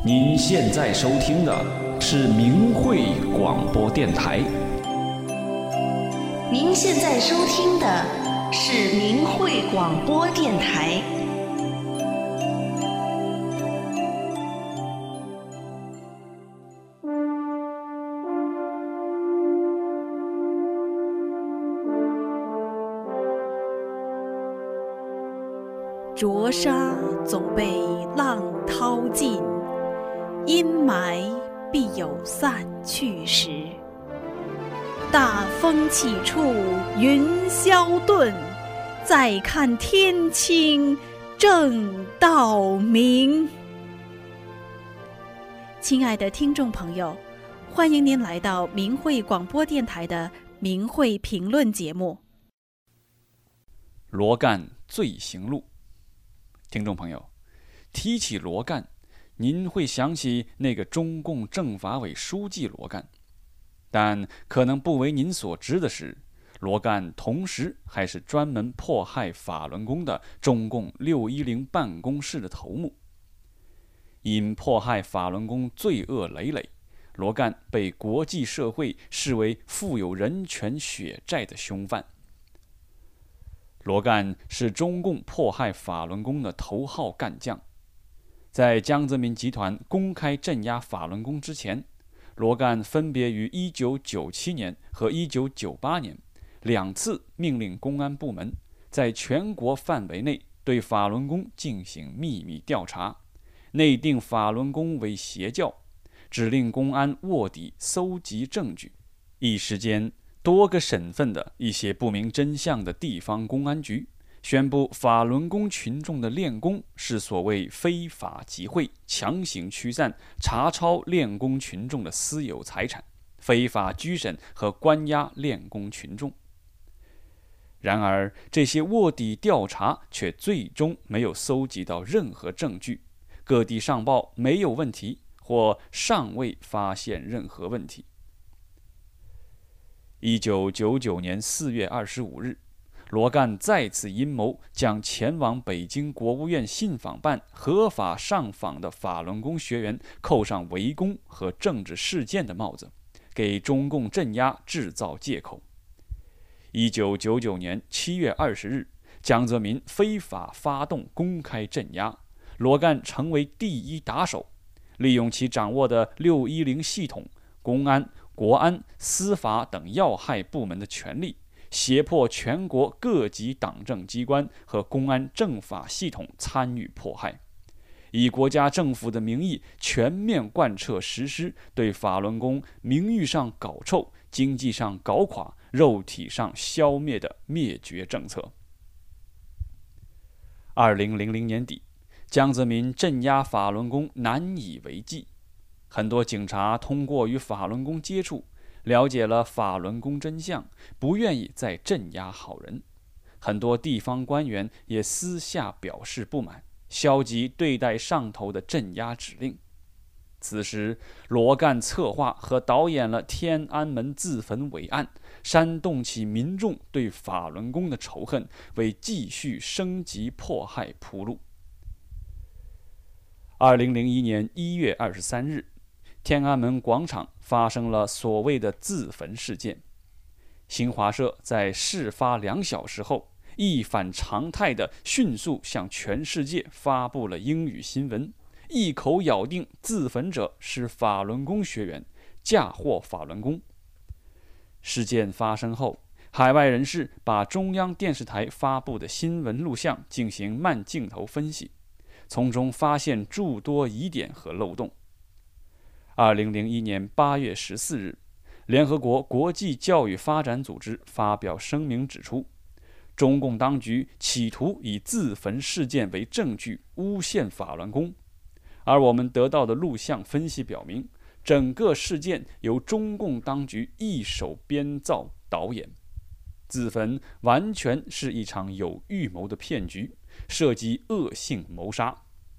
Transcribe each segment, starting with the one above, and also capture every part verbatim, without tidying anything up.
您现在收听的是明慧广播电台。 您现在收听的是明慧广播电台。 浊沙总被浪淘尽，阴霾必有散去时。大风起处云霄顿，再看天清正道明。亲爱的听众朋友，欢迎您来到明慧广播电台的明慧评论节目。 罗干罪行录。听众朋友，提起罗干，您会想起那个中共政法委书记罗干，但可能不为您所知的是，罗干同时还是专门迫害法轮功的中共六一零办公室的头目。因迫害法轮功罪恶累累，罗干被国际社会视为负有人权血债的凶犯。罗干是中共迫害法轮功的头号干将。在江泽民集团公开镇压法轮功之前，罗干分别于一九九七年和一九九八年两次命令公安部门在全国范围内对法轮功进行秘密调查，内定法轮功为邪教，指令公安卧底搜集证据。一时间，多个省份的一些不明真相的地方公安局宣布，法轮功群众的练功是所谓非法集会，强行驱散、查抄练功群众的私有财产，非法拘审和关押练功群众。然而，这些卧底调查却最终没有搜集到任何证据，各地上报没有问题，或尚未发现任何问题。一九九九年四月二十五日，罗干再次阴谋，将前往北京国务院信访办合法上访的法轮功学员扣上围攻和政治事件的帽子，给中共镇压制造借口。一九九九年七月二十日，江泽民非法发动公开镇压，罗干成为第一打手，利用其掌握的六一零系统、公安、国安、司法等要害部门的权力，胁迫全国各级党政机关和公安政法系统参与迫害，以国家政府的名义全面贯彻实施对法轮功名誉上搞臭、经济上搞垮、肉体上消灭的灭绝政策。二零零零年底，江泽民镇压法轮功难以为继，很多警察通过与法轮功接触，了解了法轮功真相，不愿意再镇压好人。很多地方官员也私下表示不满，消极对待上头的镇压指令。此时，罗干策划和导演了天安门自焚伟案，煽动起民众对法轮功的仇恨，为继续升级迫害铺路。二零零一年一月二十三日，天安门广场发生了所谓的自焚事件。新华社在事发两小时后，一反常态地迅速向全世界发布了英语新闻，一口咬定自焚者是法轮功学员，嫁祸法轮功。事件发生后，海外人士把中央电视台发布的新闻录像进行慢镜头分析，从中发现诸多疑点和漏洞。二零零一年八月十四日，联合国国际教育发展组织发表声明指出，中共当局企图以自焚事件为证据诬陷法轮功，而我们得到的录像分析表明，整个事件由中共当局一手编造导演，自焚完全是一场有预谋的骗局，涉及恶性谋杀。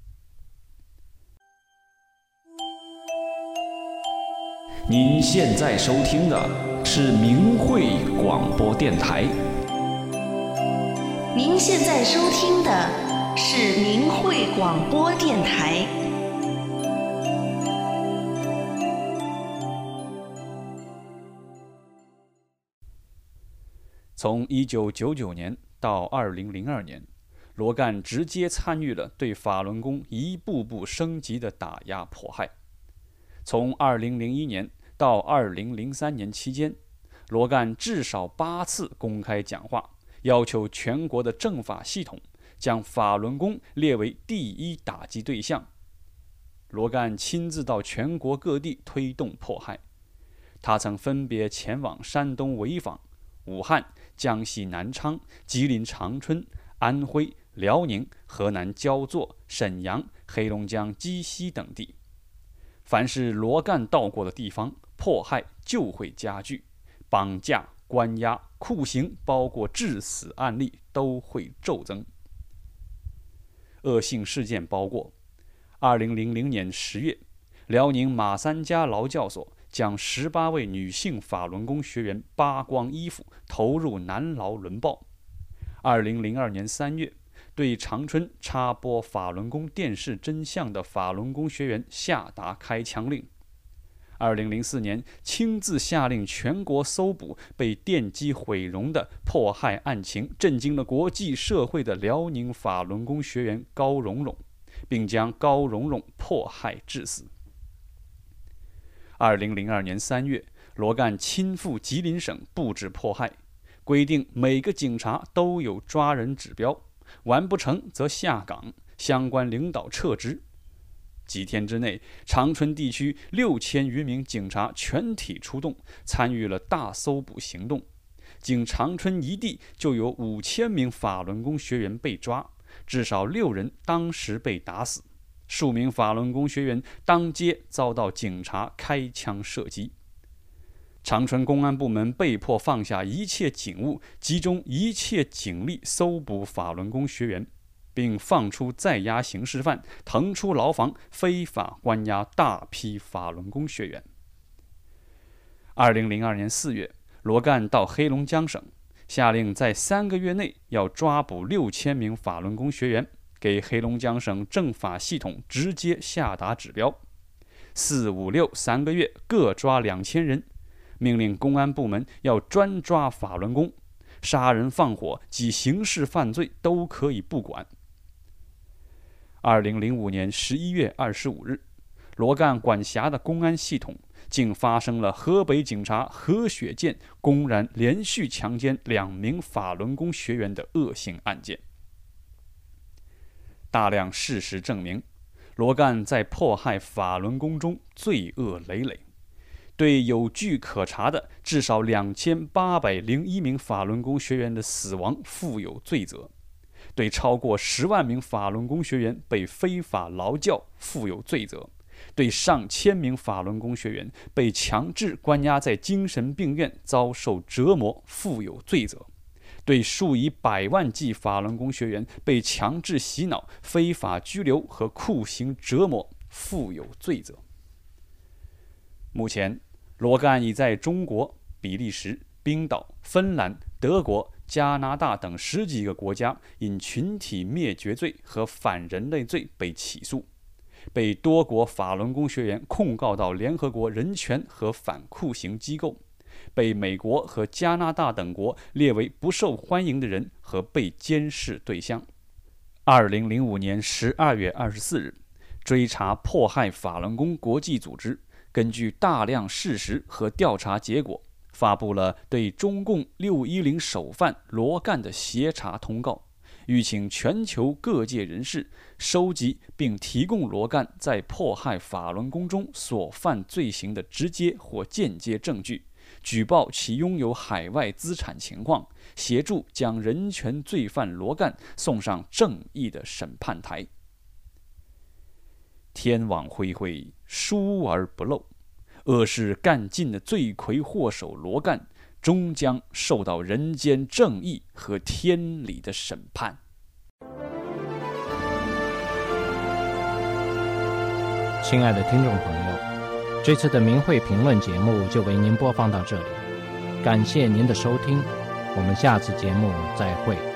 您现在收听的是明慧广播电台。 您现在收听的是明慧广播电台。 从一九九九年到二零零二年，罗干直接参与了对法轮功一步步升级的打压迫害。从二零零一年到二零零三年期间，罗干至少八次公开讲话，要求全国的政法系统将法轮功列为第一打击对象。罗干亲自到全国各地推动迫害，他曾分别前往山东潍坊、武汉、江西南昌、吉林长春、安徽、辽宁、河南焦作、沈阳、黑龙江鸡西等地。凡是罗干到过的地方，迫害就会加剧，绑架、关押、酷刑，包括致死案例都会骤增。恶性事件包括二零零零年十月，辽宁马三家劳教所将十八位女性法轮功学员扒光衣服投入男牢轮暴。二零零二年三月，对长春插播法轮功电视真相的法轮功学员下达开枪令。二零零四年，亲自下令全国搜捕被电击毁容的迫害案情，震惊了国际社会的辽宁法轮功学员高荣荣，并将高荣荣迫害致死。二零零二年三月，罗干亲赴吉林省布置迫害，规定每个警察都有抓人指标，完不成则下岗，相关领导撤职。几天之内，长春地区六千余名警察全体出动，参与了大搜捕行动。仅长春一地就有五千名法轮功学员被抓，至少六人当时被打死，数名法轮功学员当街遭到警察开枪射击。长春公安部门被迫放下一切警务，集中一切警力搜捕法轮功学员，并放出在押刑事犯，腾出牢房，非法关押大批法轮功学员。二零零二年四月，罗干到黑龙江省，下令在三个月内要抓捕六千名法轮功学员，给黑龙江省政法系统直接下达指标，四五六三个月各抓两千人，命令公安部门要专抓法轮功，杀人放火及刑事犯罪都可以不管。二零零五年十一月二十五日，罗干管辖的公安系统竟发生了河北警察何雪健公然连续强奸两名法轮功学员的恶性案件。大量事实证明，罗干在迫害法轮功中罪恶累累，对有据可查的至少两千八百零一名法轮功学员的死亡负有罪责，对超过十万名法轮功学员被非法劳教负有罪责，对上千名法轮功学员被强制关押在精神病院遭受折磨负有罪责，对数以百万计法轮功学员被强制洗脑、非法拘留和酷刑折磨负有罪责。目前，罗干已在中国、比利时、冰岛、芬兰、德国、加拿大等十几个国家因群体灭绝罪和反人类罪被起诉，被多国法轮功学员控告到联合国人权和反酷刑机构，被美国和加拿大等国列为不受欢迎的人和被监视对象。二零零五年十二月二十四日，追查迫害法轮功国际组织根据大量事实和调查结果，发布了对中共六一零首犯罗干的协查通告，吁请全球各界人士收集并提供罗干在迫害法轮功中所犯罪行的直接或间接证据，举报其拥有海外资产情况，协助将人权罪犯罗干送上正义的审判台。天网恢恢，疏而不漏，恶事干尽的罪魁祸首罗干终将受到人间正义和天理的审判。 亲爱的听众朋友，这次的明慧评论节目就为您播放到这里，感谢您的收听，我们下次节目再会。